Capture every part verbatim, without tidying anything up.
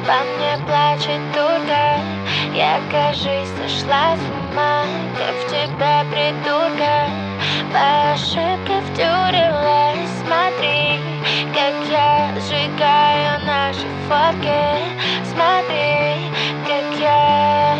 По мне плачет дурка, я, кажись, сошла с ума. Я в тебя, придурка, по ошибке втюрилась. Смотри, как я сжигаю наши фотки. Смотри, как я.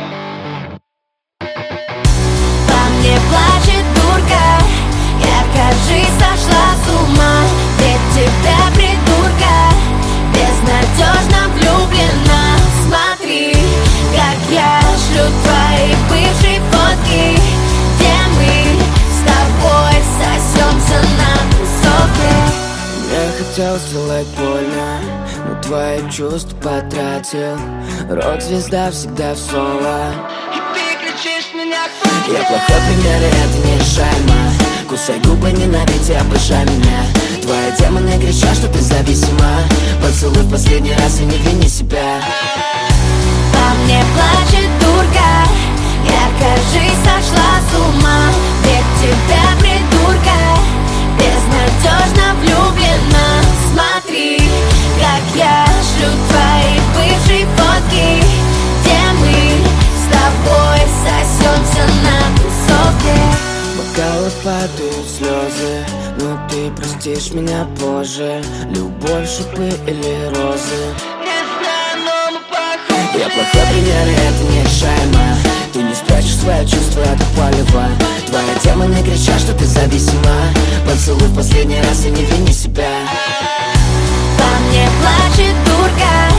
По мне плачет дурка, я, кажись, сошла с ума. Ведь тебя, придурка, безнадежно влюблена. Смотри, как я шлю твои бывшие фотки, где мы с тобой сосемся на тусовке. Я хотел сделать больно, но твои чувства потратил. Рок-звезда всегда в соло, И ты кричишь меня к фоне. я плохой пример, и это нерешаемо. Кусай губы, ненавидь и обожай меня. Твои демоны кричат, что ты зависима. Поцелуй в последний раз и не вини себя. По мне плачет дурка, я, кажись, сошла с ума. Ведь тебя, придурка, безнадежно влюблена. Смотри, как я шлю твои бывшие фотки, где мы с тобой сосемся на тусовке. Бокалы падают слезы, но ты простишь меня позже. Любовь, шипы или розы, Не знаю, но мы похожи. я плохой пример, и это нерешаемо. Ты не спрячешь свои чувства от палева. Твои демоны кричат, что ты зависима. Поцелуй в последний раз и не вини себя. По мне плачет дурка,